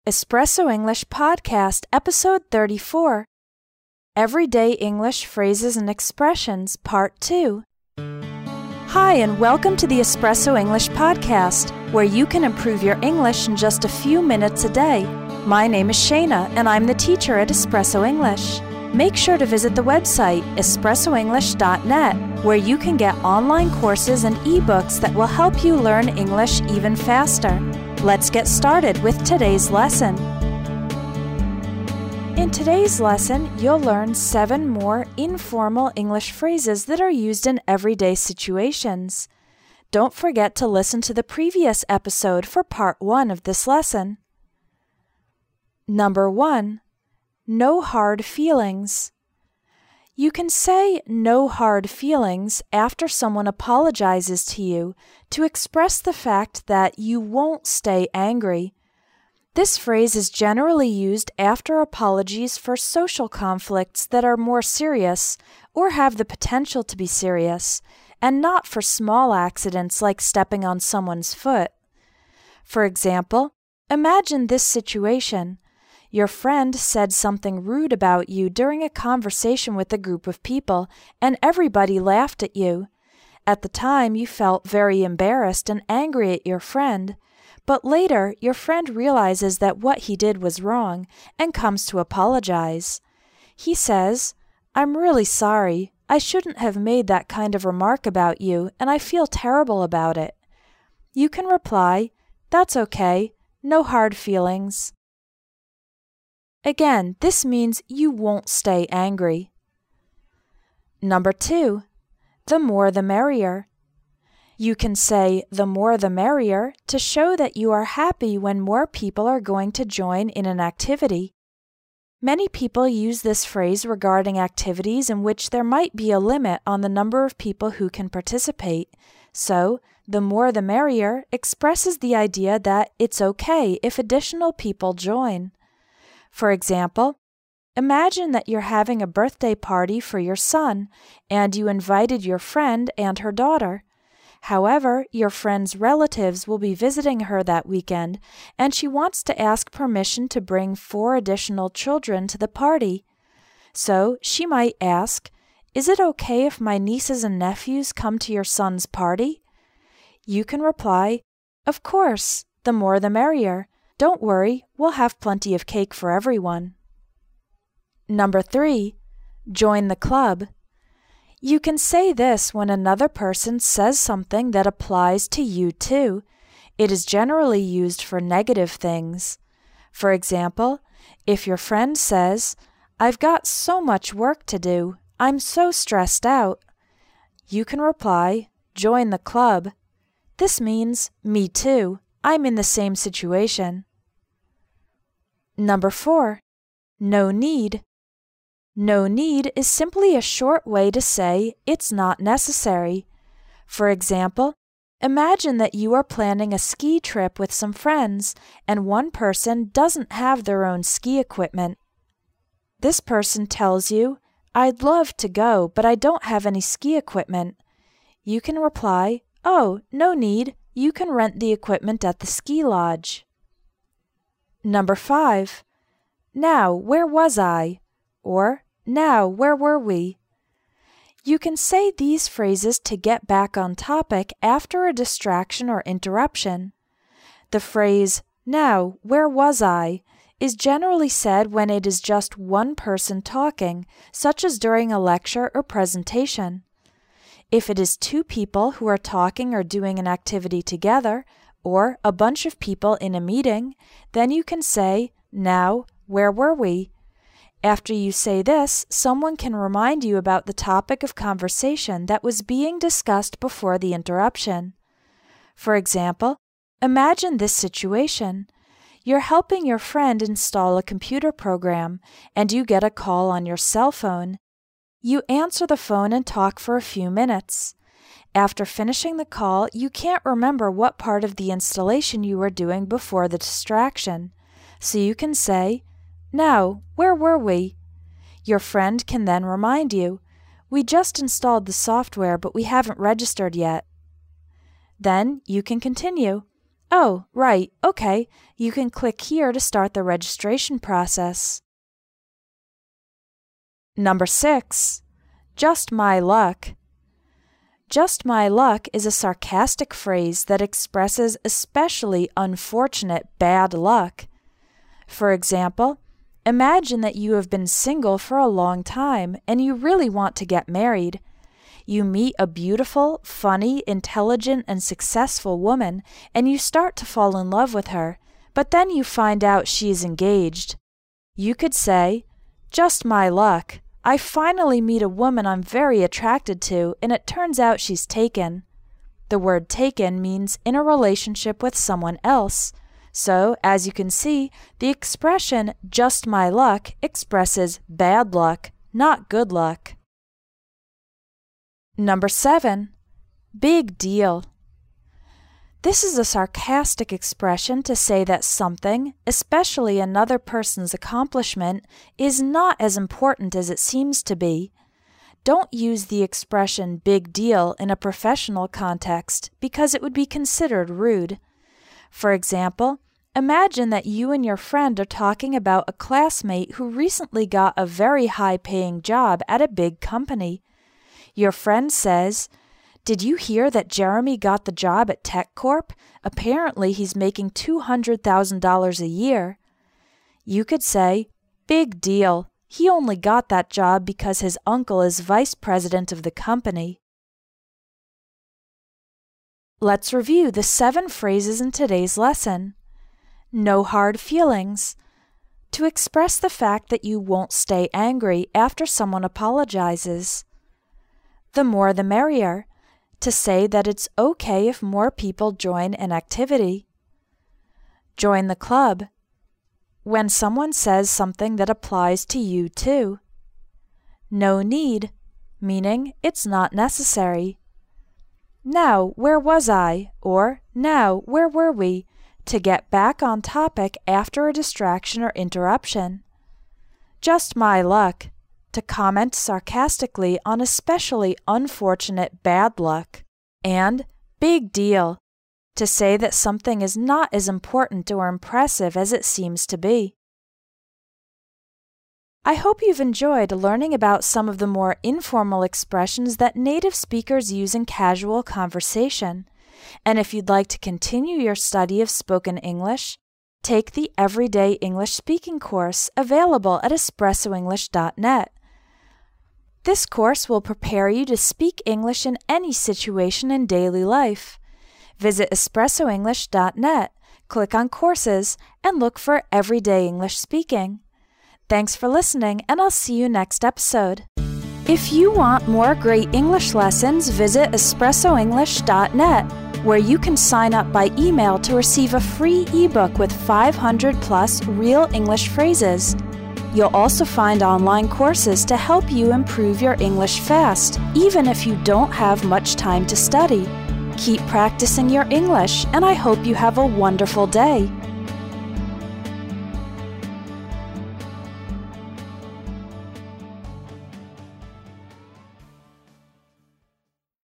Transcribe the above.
Espresso English Podcast, Episode 34. Everyday English Phrases and Expressions, Part 2. Hi, and welcome to the Espresso English Podcast, where you can improve your English in just a few minutes a day. My name is Shayna, and I'm the teacher at Espresso English. Make sure to visit the website, espressoenglish.net, where you can get online courses and ebooks that will help you learn English even faster. Let's get started with today's lesson. In today's lesson, you'll learn 7 more informal English phrases that are used in everyday situations. Don't forget to listen to the previous episode for part 1 of this lesson. Number 1. No hard feelings. You can say no hard feelings after someone apologizes to you to express the fact that you won't stay angry. This phrase is generally used after apologies for social conflicts that are more serious or have the potential to be serious, and not for small accidents like stepping on someone's foot. For example, imagine this situation. Your friend said something rude about you during a conversation with a group of people, and everybody laughed at you. At the time, you felt very embarrassed and angry at your friend, but later your friend realizes that what he did was wrong and comes to apologize. He says, "I'm really sorry. I shouldn't have made that kind of remark about you, and I feel terrible about it." You can reply, "That's okay. No hard feelings." Again, this means you won't stay angry. Number 2. The more the merrier. You can say the more the merrier to show that you are happy when more people are going to join in an activity. Many people use this phrase regarding activities in which there might be a limit on the number of people who can participate. So, the more the merrier expresses the idea that it's okay if additional people join. For example, imagine that you're having a birthday party for your son and you invited your friend and her daughter. However, your friend's relatives will be visiting her that weekend and she wants to ask permission to bring 4 additional children to the party. So she might ask, "Is it okay if my nieces and nephews come to your son's party?" You can reply, "Of course, the more the merrier. Don't worry, we'll have plenty of cake for everyone." Number 3. Join the club. You can say this when another person says something that applies to you too. It is generally used for negative things. For example, if your friend says, "I've got so much work to do. I'm so stressed out." You can reply, "Join the club." This means, "Me too. I'm in the same situation." Number 4. No need. No need is simply a short way to say it's not necessary. For example, imagine that you are planning a ski trip with some friends and one person doesn't have their own ski equipment. This person tells you, "I'd love to go, but I don't have any ski equipment." You can reply, "Oh, no need. You can rent the equipment at the ski lodge." Number 5. Now, where was I? Or, now, where were we? You can say these phrases to get back on topic after a distraction or interruption. The phrase, "Now, where was I?" is generally said when it is just one person talking, such as during a lecture or presentation. If it is 2 people who are talking or doing an activity together, or a bunch of people in a meeting, then you can say, "Now, where were we?" After you say this, someone can remind you about the topic of conversation that was being discussed before the interruption. For example, imagine this situation. You're helping your friend install a computer program, and you get a call on your cell phone. You answer the phone and talk for a few minutes. After finishing the call, you can't remember what part of the installation you were doing before the distraction. So you can say, "Now, where were we?" Your friend can then remind you, "We just installed the software, but we haven't registered yet." Then you can continue. Oh, right, okay. You can click here to start the registration process. Number 6. Just my luck. Just my luck is a sarcastic phrase that expresses especially unfortunate bad luck. For example, imagine that you have been single for a long time and you really want to get married. You meet a beautiful, funny, intelligent, and successful woman, and you start to fall in love with her, but then you find out she is engaged. You could say, "Just my luck. I finally meet a woman I'm very attracted to, and it turns out she's taken." The word taken means in a relationship with someone else. So, as you can see, the expression "just my luck" expresses bad luck, not good luck. Number 7. Big deal. This is a sarcastic expression to say that something, especially another person's accomplishment, is not as important as it seems to be. Don't use the expression big deal in a professional context because it would be considered rude. For example, imagine that you and your friend are talking about a classmate who recently got a very high-paying job at a big company. Your friend says, "Did you hear that Jeremy got the job at TechCorp? Apparently he's making $200,000 a year." You could say, "Big deal. He only got that job because his uncle is vice president of the company." Let's review the 7 phrases in today's lesson. No hard feelings. To express the fact that you won't stay angry after someone apologizes. The more the merrier. To say that it's okay if more people join an activity. Join the club. When someone says something that applies to you too. No need, meaning it's not necessary. Now, where was I? Or, now, where were we? To get back on topic after a distraction or interruption. Just my luck. To comment sarcastically on especially unfortunate bad luck. And big deal. To say that something is not as important or impressive as it seems to be. I hope you've enjoyed learning about some of the more informal expressions that native speakers use in casual conversation. And if you'd like to continue your study of spoken English, take the Everyday English Speaking course available at espressoenglish.net. This course will prepare you to speak English in any situation in daily life. Visit espressoenglish.net, click on Courses, and look for Everyday English Speaking. Thanks for listening, and I'll see you next episode. If you want more great English lessons, visit espressoenglish.net, where you can sign up by email to receive a free ebook with 500 plus real English phrases. You'll also find online courses to help you improve your English fast, even if you don't have much time to study. Keep practicing your English, and I hope you have a wonderful day.